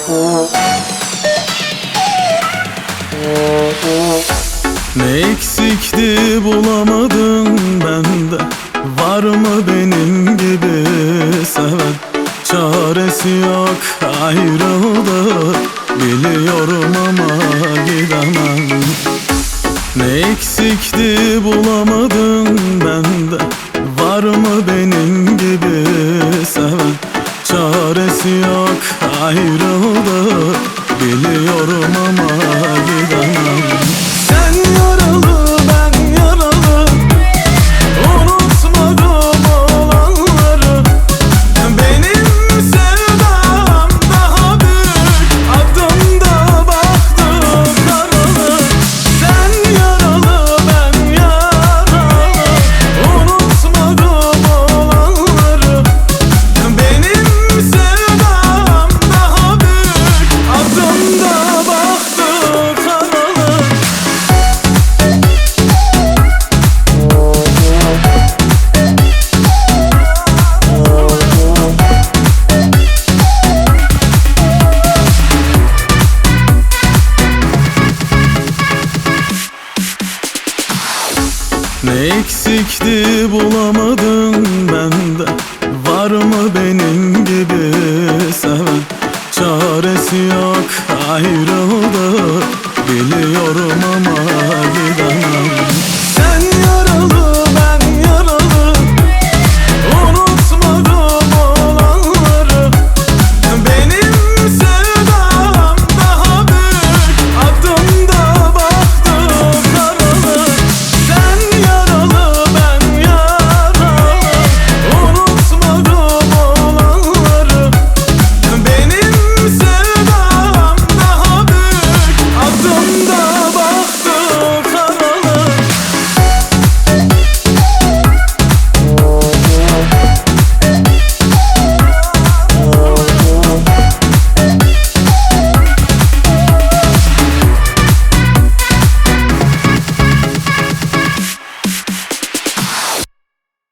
Ne eksikti bulamadın bende? Var mı benim gibi seven? Çaresi yok, ayrıldık biliyorum ama gidemem. Ne eksikti bulamadın bende? Var mı benim gibi seven? Çaresi yok, ayrıldık biliyorum ama gidemem. Sen yaralı, ben yaralı, unutmadım olanları. Benim sevdam daha büyük, adımda baktı karalı. Sen yaralı, ben yaralı, unutmadım olanları. Benim sevdam daha büyük, adımda baktı karalı. Ne eksikti bulamadın bende? Var mı benim gibi seven? Çaresi yok, ayrı